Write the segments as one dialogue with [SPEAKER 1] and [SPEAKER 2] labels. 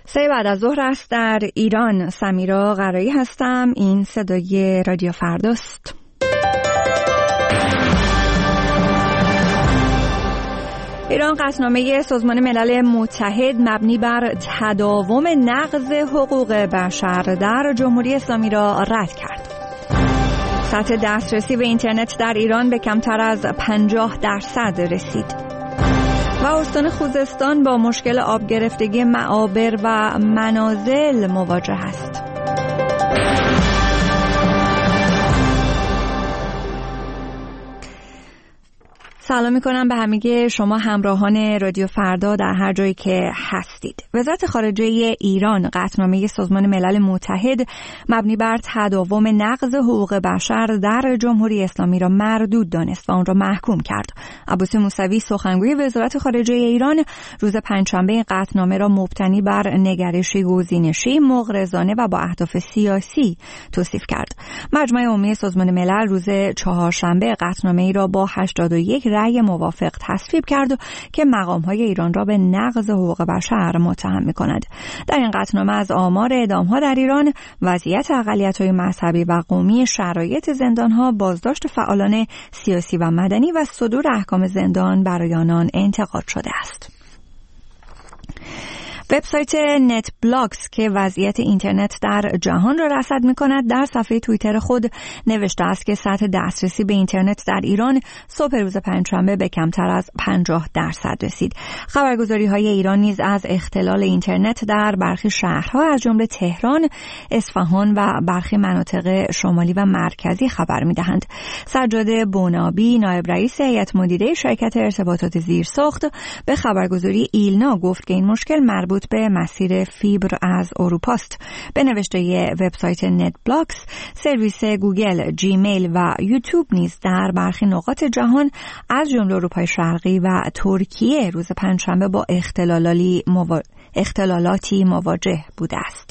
[SPEAKER 1] سه بعد از ظهر است در ایران. سمیرا قرایی هستم. این صدای رادیو فرداست. ایران قطعنامه سازمان ملل متحد مبنی بر تداوم نقض حقوق بشر در جمهوری اسلامی را رد کرد. سطح دسترسی به اینترنت در ایران به کمتر از 50% رسید. و استان خوزستان با مشکل آب گرفتگی معابر و منازل مواجه است. سلام میکنم به همه شما همراهان رادیو فردا در هر جایی که هستید. وزارت خارجه ایران قطعنامه سازمان ملل متحد مبنی بر تداوم نقض حقوق بشر در جمهوری اسلامی را مردود دانست و آن را محکوم کرد. عباس موسوی سخنگوی وزارت خارجه ایران روز پنجشنبه این قطعنامه را مبتنی بر نگرشی گزینشی، مغرضانه و با اهداف سیاسی توصیف کرد. مجمع عمومی سازمان ملل روز چهارشنبه قطعنامه ای را با 81 رأی موافق تصویب کرد که مقام‌های ایران را به نقض حقوق بشر متهم می‌کند. در این قطعنامه از آمار اعدام‌ها در ایران، وضعیت اقلیت‌های مذهبی و قومی، شرایط زندان‌ها، بازداشت فعالان سیاسی و مدنی و صدور احکام زندان برای آنان انتقاد شده است. وبسایت نت بلاکس که وضعیت اینترنت در جهان را رصد می‌کند در صفحه توییتر خود نوشته است که سطح دسترسی به اینترنت در ایران صبح روز پنجشنبه به کمتر از 50% رسید. خبرگزاری‌های ایران نیز از اختلال اینترنت در برخی شهرها از جمله تهران، اصفهان و برخی مناطق شمالی و مرکزی خبر می‌دهند. سجاد بونابی، نایب رئیس هیئت مدیره شرکت ارتباطات زیرساخت، به خبرگزاری ایلنا گفت که این مشکل مربوط به مسیر فیبر از اروپاست. به نوشته وبسایت نت بلاکس، سرویس گوگل، جیمیل و یوتیوب نیز در برخی نقاط جهان از جمله اروپای شرقی و ترکیه روز پنجشنبه با اختلالاتی مواجه بوده است.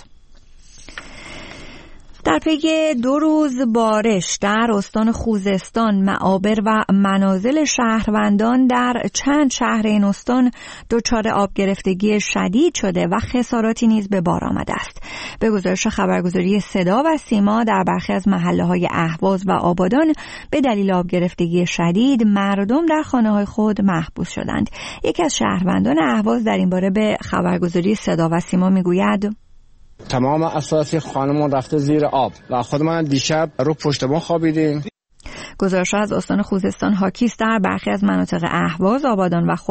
[SPEAKER 1] در پی 2 روز بارش در استان خوزستان، معابر و منازل شهروندان در چند شهر این استان دچار آب گرفتگی شدید شده و خساراتی نیز به بار آمده است. به گزارش خبرگزاری صدا و سیما، در برخی از محله‌های اهواز و آبادان به دلیل آب گرفتگی شدید مردم در خانه‌های خود محبوس شدند. یکی از شهروندان اهواز در این باره به خبرگزاری صدا و سیما میگوید:
[SPEAKER 2] تمام اساسی خانمون رفته زیر آب و خود من دیشب رو پشت بام خوابیدیم.
[SPEAKER 1] گزارش از استان خوزستان حاکی است در برخی از مناطق اهواز، آبادان و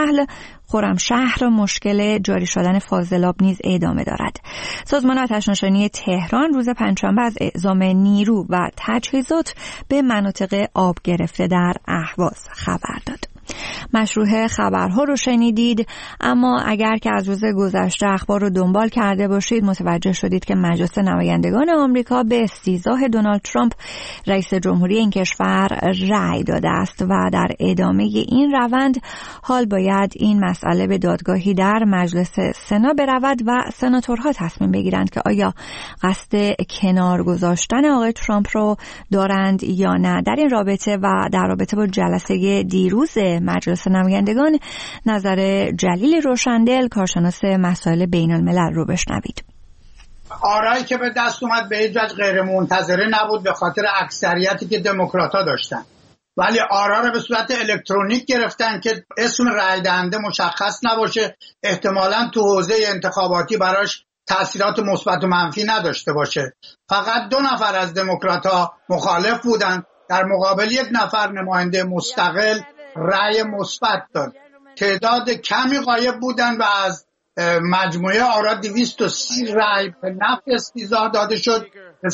[SPEAKER 1] خرمشهر مشکل جاری شدن فاضلاب نیز ادامه دارد. سازمان آتش‌نشانی تهران روز پنجشنبه از اعزام نیرو و تجهیزات به مناطق آب گرفته در اهواز خبر داد. مشروع خبرها رو شنیدید، اما اگر که از روز گذشته اخبار رو دنبال کرده باشید متوجه شدید که مجلس نمایندگان آمریکا به استیضاح دونالد ترامپ رئیس جمهوری این کشور رأی داده است و در ادامه این روند حال باید این مسئله به دادگاهی در مجلس سنا برود و سناتورها تصمیم بگیرند که آیا قصد کنار گذاشتن آقای ترامپ رو دارند یا نه. در این رابطه و در رابطه با جلسه دیروز مجلس نمایندگان نظر جلیل روشندل، کارشناس مسائل بین الملل رو بشنوید.
[SPEAKER 3] آرایی که به دست اومد به هیچ وجه غیر منتظره نبود به خاطر اکثریتی که دموکرات‌ها داشتن، ولی آرا رو به صورت الکترونیک گرفتن که اسم رای دهنده مشخص نباشه، احتمالاً تو حوزه انتخاباتی براش تأثیرات مثبت و منفی نداشته باشه. فقط 2 نفر از دموکرات‌ها مخالف بودن، در مقابل 1 نفر نماینده مستقل رأی مثبت داد. تعداد کمی غایب بودن و از مجموعه آرا 230 رأی به نفع استیضاح داده شد،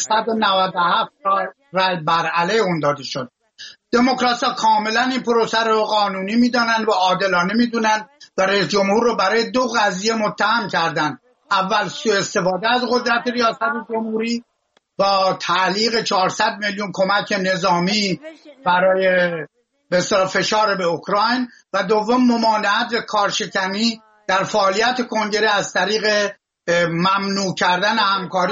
[SPEAKER 3] 197 رأی بر علیه اون داده شد. دموکرات‌ها کاملا این پروسه رو قانونی میدونن و عادلانه میدونن و رئیس جمهور رو برای 2 قضیه متهم کردن. اول سوء استفاده از قدرت ریاست جمهوری با تعلیق 400 میلیون کمک نظامی برای به اصطلاح فشار به اوکراین، و دوم ممانعت و کارشکنی در فعالیت کنگره از طریق ممنوع کردن همکاری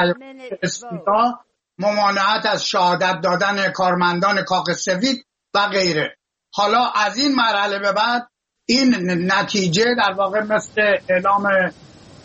[SPEAKER 3] با ممانعت از شهادت دادن کارمندان کاخ سفید و غیره. حالا از این مرحله به بعد این نتیجه در واقع مثل اعلام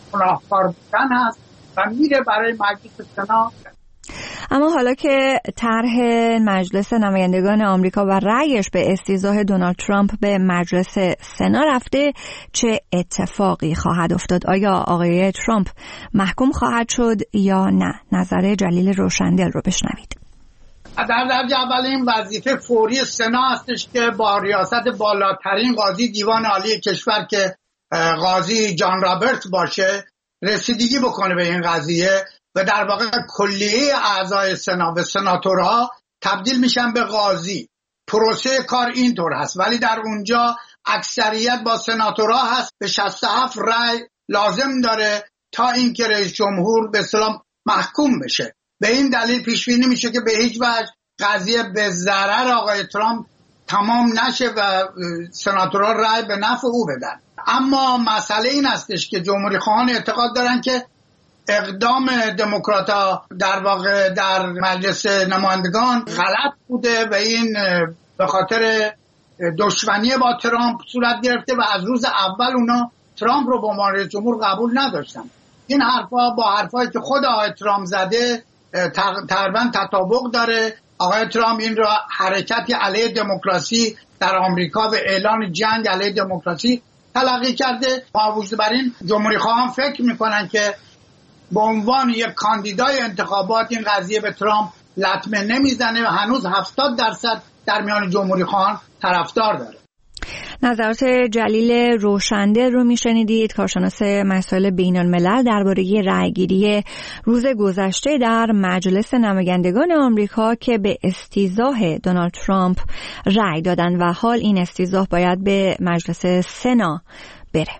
[SPEAKER 3] گناهکار بودن هست و میره برای مجلس سنا.
[SPEAKER 1] اما حالا که طرح مجلس نمایندگان آمریکا و رأیش به استیضاح دونالد ترامپ به مجلس سنا رفته، چه اتفاقی خواهد افتاد؟ آیا آقای ترامپ محکوم خواهد شد یا نه؟ نظر جلیل روشندل رو بشنوید.
[SPEAKER 3] در درجه اول این وظیفه فوری سنا هستش که با ریاست بالاترین قاضی دیوان عالی کشور که قاضی جان رابرت باشه رسیدگی بکنه به این قضیه و در واقع کلیه اعضای سنا و سناتورها تبدیل میشن به قاضی. پروسه کار اینطور هست، ولی در اونجا اکثریت با سناتورها هست، به 67 رأی لازم داره تا اینکه رئیس جمهور به اصطلاح محکوم بشه. به این دلیل پیش بینی میشه که به هیچ وجه قضیه به ضرر آقای ترامپ تمام نشه و سناتورها رأی به نفع او بدن. اما مسئله این هستش که جمهوری خواهان اعتقاد دارن که اقدام دموکرات‌ها در واقع در مجلس نمایندگان غلط بوده و این به خاطر دشمنی با ترامپ صورت گرفته و از روز اول اونا ترامپ رو به عنوان رئیس جمهور قبول نداشتن. این حرفا با حرفایی که خود آقای ترامپ زده تقریبا تطابق داره. آقای ترامپ این را حرکتی علیه دموکراسی در آمریکا و اعلان جنگ علیه دموکراسی تلقی کرده. با وجود بر این جمهوری خواهان فکر میکنن که به عنوان یک کاندیدای انتخابات این قضیه به ترامپ لطمه نمیزنه و هنوز 70% در میان جمهوری خواهان طرفدار داره.
[SPEAKER 1] نظرات جلیل روشندل رو میشنیدید، کارشناس مسائل بین الملل درباره رأیگیری روز گذشته در مجلس نمایندگان آمریکا که به استیضاح دونالد ترامپ رأی دادن و حال این استیضاح باید به مجلس سنا بره.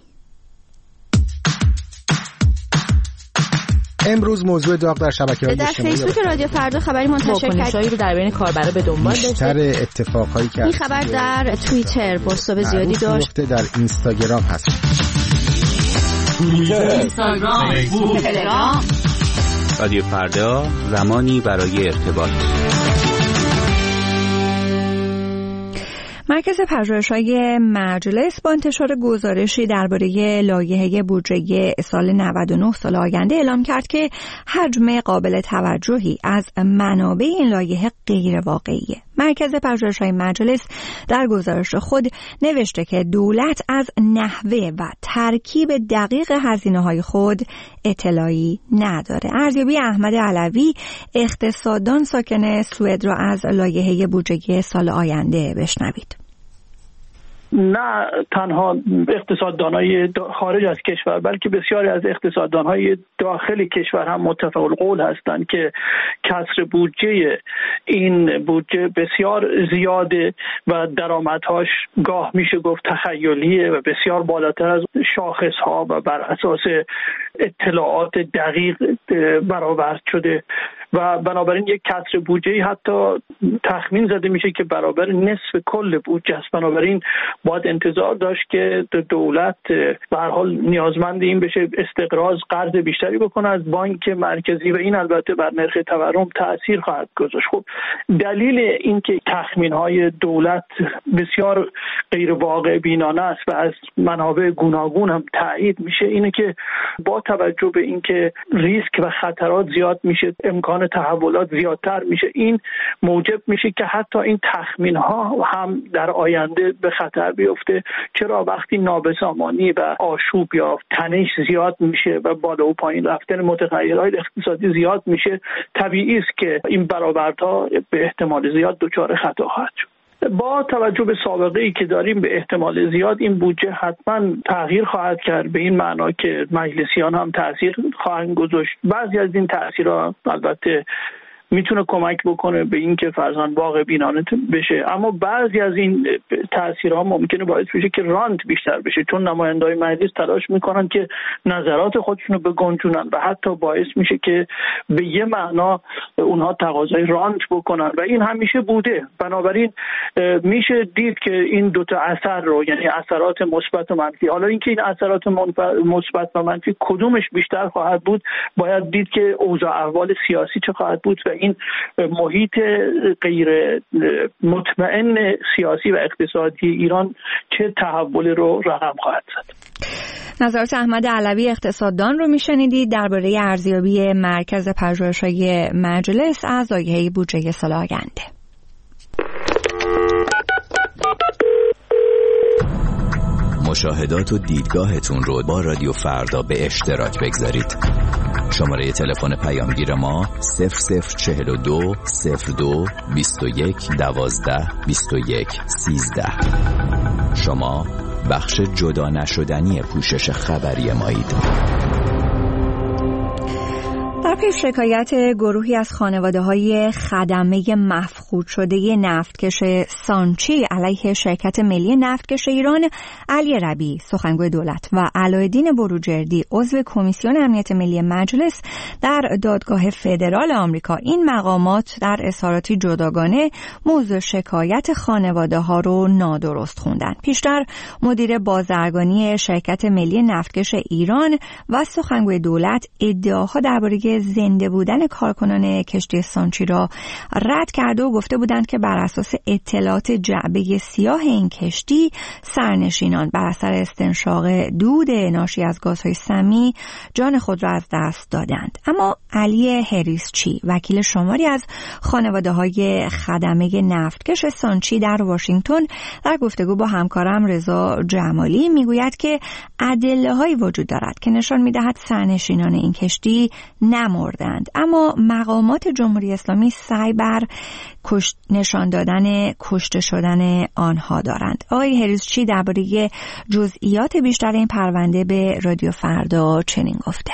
[SPEAKER 4] امروز موضوع داغ در شبکه‌های اجتماعی
[SPEAKER 5] در فیسبوک رادیو فردا خبری منتشر کرد. واکنش‌هایی رو در بین کاربرا به دنبال داشته.
[SPEAKER 4] بیشتر اتفاقایی که
[SPEAKER 5] این خبر در توییتر پست‌های زیادی داشت.
[SPEAKER 4] در اینستاگرام هست.
[SPEAKER 5] اینستاگرام، فیسبوک، تلگرام.
[SPEAKER 6] رادیو فردا، زمانی برای ارتباط.
[SPEAKER 1] مرکز پژوهش‌های مجلس با انتشار گزارشی درباره لایحه بودجه سال 99 سال آینده اعلام کرد که حجم قابل توجهی از منابع این لایحه غیر واقعیه. مرکز پژوهش‌های مجلس در گزارش خود نوشته که دولت از نحوه و ترکیب دقیق هزینه‌های خود اطلاعی نداره. ارزیابی احمد علوی، اقتصاددان ساکن سوئد، را از لایحه بودجه سال آینده بشنوید.
[SPEAKER 7] نه تنها اقتصاددانای خارج از کشور بلکه بسیاری از اقتصاددانهای داخل کشور هم متفق القول هستند که کسر بودجه این بودجه بسیار زیاده و درآمدهاش گاه میشه گفت تخیلیه و بسیار بالاتر از شاخصها و بر اساس اطلاعات دقیق برآورد شده و بنابراین یک کسر بودجه حتی تخمین زده میشه که برابر نصف کل بودجه است. بنابراین باید انتظار داشت که دولت به هر حال نیازمند این بشه استقراض قرض بیشتری بکنه از بانک مرکزی و این البته بر نرخ تورم تأثیر خواهد گذاشت. خب دلیل اینکه تخمین‌های دولت بسیار غیر واقع بینانه است و از منابع گوناگون هم تایید میشه اینه که با توجه به اینکه ریسک و خطرات زیاد میشه، امکان تحولات زیادتر میشه، این موجب میشه که حتی این تخمین‌ها هم در آینده به خطر بیفته. چرا وقتی نابسامانی و آشوب یا تنش زیاد میشه و بالا و پایین رفتن متغیرهای اقتصادی زیاد میشه، طبیعی است که این برآوردها به احتمال زیاد دچار خطا خواهد شد. با توجه به سابقه ای که داریم به احتمال زیاد این بودجه حتما تغییر خواهد کرد، به این معنا که مجلسیان هم تأثیر خواهند گذاشت. بعضی از این تأثیرها البته میتونه کمک بکنه به این که فرزند واقع بینانه بشه، اما بعضی از این تأثیرها ممکنه باعث بشه که رانت بیشتر بشه، چون نمایندگان مجلس تلاش میکنن که نظرات خودشونو بگنجونن و حتی باعث میشه که به یه معنا اونها تقاضای رانت بکنن و این همیشه بوده. بنابراین میشه دید که این دوتا اثر رو، یعنی اثرات مثبت و منفی، حالا اینکه این اثرات مثبت و منفی کدومش بیشتر خواهد بود باید دید که اوضاع احوال سیاسی چه خواهد بود و این محیط غیر مطمئن سیاسی و اقتصادی ایران چه تحولی رو رقم خواهد زد.
[SPEAKER 1] نظرات احمد علوی اقتصاددان رو میشنیدید درباره ارزیابی مرکز پژوهش‌های مجلس از لایحه بودجه سال آینده.
[SPEAKER 8] مشاهدات و دیدگاهتون رو با رادیو فردا به اشتراک بگذارید. شماره تلفن پیامگیر ما 0042 02 21 12 21 13. شما بخش جدا نشدنی پوشش خبری مایید.
[SPEAKER 1] در پی شکایت گروهی از خانواده‌های خدمه مفقود شده نفتکش سانچی علیه شرکت ملی نفتکش ایران، علی ربیعی سخنگوی دولت و علایالدین بروجردی عضو کمیسیون امنیت ملی مجلس در دادگاه فدرال آمریکا این مقامات در اظهاراتی جداگانه موضوع شکایت خانواده‌ها رو نادرست خوندن. پیشتر مدیر بازرگانی شرکت ملی نفتکش ایران و سخنگوی دولت ادعاها درباره زنده بودن کارکنان کشتی سانچی را رد کرده و گفته بودند که بر اساس اطلاعات جعبه سیاه این کشتی سرنشینان بر اثر استنشاق دود ناشی از گازهای سمی جان خود را از دست دادند. اما علی هریسچی وکیل شماری از خانواده‌های خدمه نفتکش سانچی در واشنگتن در گفتگو با همکارم رضا جمالی میگوید که ادله‌هایی وجود دارد که نشان می‌دهد سرنشینان این کشتی نمردند، اما مقامات جمهوری اسلامی سعی بر نشان دادن کشته شدن آنها دارند. آقای هریسچی درباره جزئیات بیشتر این پرونده به رادیو فردا چنین گفته: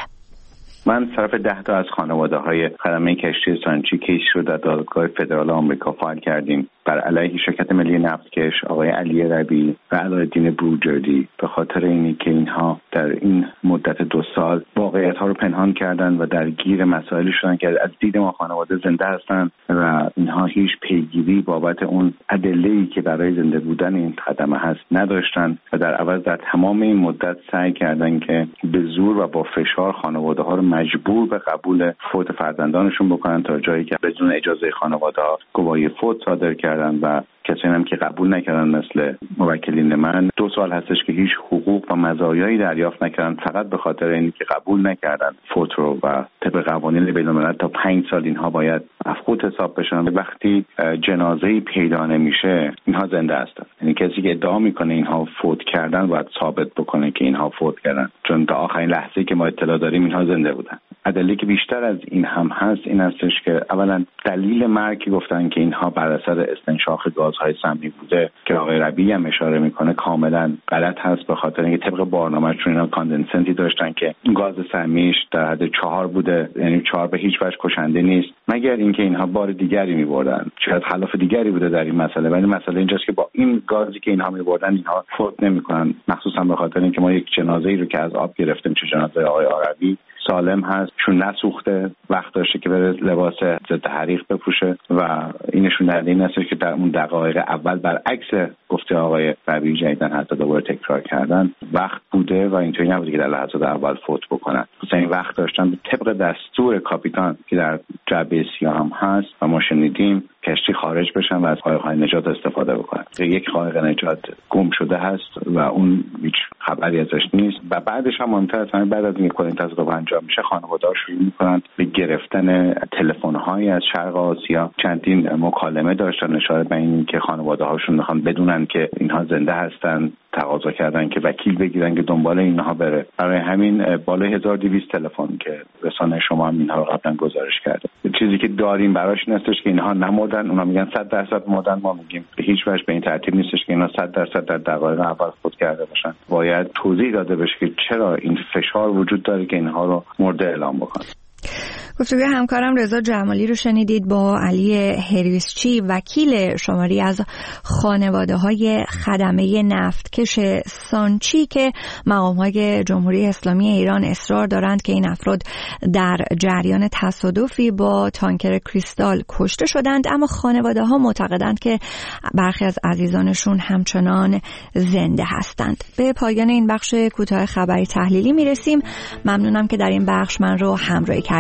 [SPEAKER 9] من طرف 10 تا از خانواده‌های خدمه کشتی سانچی کیس رو در دادگاه فدرال آمریکا فایل کردیم بر علیه شرکت ملی نفتکش آقای علی ربیعی و علایالدین بروجردی به خاطر اینی که اینها در این مدت 2 سال واقعیت‌ها رو پنهان کردن و درگیر مسائلی شدن که از دید ما خانواده زنده هستن و اینها هیچ پیگیری بابت اون ادله‌ای که برای زنده بودن این خدمه هست نداشتن و در عوض در تمام این مدت سعی کردن که به زور و با فشار خانواده‌ها رو مجبور به قبول فوت فرزندانشون بکنن تا جایی که بدون اجازه خانواده‌ها گواهی فوت صادر کردن و کسایی هم که قبول نکردن مثل موکلین من 2 سال هستش که هیچ حقوق و مزایایی دریافت نکردن فقط به خاطر اینی که قبول نکردن فوت رو و طبق قوانین بین‌الملل تا 5 سال اینها باید مفقود حساب بشن. وقتی جنازه‌ای پیدا نمیشه اینها زنده هستن، یعنی کسی که ادعا میکنه اینها فوت کردن باید ثابت بکنه که اینها فوت کردن، چون تا آخرین لحظه‌ای که ما اطلاع داریم اینها زنده بودن. ادله که بیشتر از این هم هست این هستش که اولا دلیل مرگ گفتن که اینها بر اثر استنشاق گازهای سمی بوده که آقای ربیعی هم اشاره میکنه کاملا غلط هست، به خاطر اینکه طبق برنامه‌شون اینا کاندنسنتی داشتن که گاز سمیش در حد 4 بوده، یعنی 4 به هیچ وجه کشنده نیست مگر اینکه اینها بار دیگری می‌بردن. شاید خلاف دیگری بوده در این مسئله، ولی مسئله اینجاست که با این گازی که اینها می‌بردن اینها فوت نمی‌کنن، مخصوصا به خاطر اینکه ما یک جنازه‌ای رو که از آب گرفتیم چه جنازه آقای عربی سالم هست، چون نسوخته، وقت داشته که بره لباس ضد حریق بپوشه و اینشون در این هست که در اون دقایق اول برعکس گفته آقای ربیعی جدیدن حتی دوباره تکرار کردن وقت بوده و اینطوری نبوده که در لحظات اول فوت بکنن. مثلا این وقت داشتن طبق دستور کاپیتان که در جعبه سیاه هم هست و ما شنیدیم کشتی خارج بشن و از قایق نجات استفاده بکنن. یک قایق نجات گم شده هست و اون هیچ خبری ازش نیست و بعدش هم مهمتر از همه بعد از اینکه کل این تصادف انجام میشه خانواده‌ها شروع میکنن به گرفتن تلفن‌های از شرق آسیا. چندین مکالمه داشتن اشاره به این که خانواده‌هاشون میخوان بدونن که اینها زنده هستن، تقاضا کردن که وکیل بگیرن که دنبال اینها بره. برای همین بالای 1200 تلفن که رسانه شما هم اینها رو قبلا گزارش کرده. چیزی که داریم براش این هستش که اینها نمردن، اونا میگن 100% مردن، ما میگیم به هیچ وجه به این ترتیب نیستش که اینا 100% در دقایق اول فوت کرده باشن. باید توضیح داده بشه که چرا این فشار وجود داره که اینها رو مرده اعلام بکنن.
[SPEAKER 1] گفتگوی همکارم رضا جمالی رو شنیدید با علی هریسچی وکیل شماری از خانواده‌های خدمه نفتکش سانچی که مقام‌های جمهوری اسلامی ایران اصرار دارند که این افراد در جریان تصادفی با تانکر کریستال کشته شدند، اما خانواده‌ها معتقدند که برخی از عزیزانشون همچنان زنده هستند. به پایان این بخش کوتاه خبری تحلیلی میرسیم. ممنونم که در این بخش من رو همراهی کردید. برای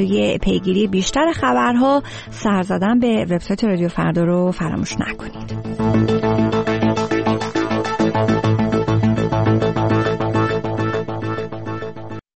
[SPEAKER 1] برای پیگیری بیشتر خبرها سر زدن به وبسایت رادیو فردا رو فراموش نکنید.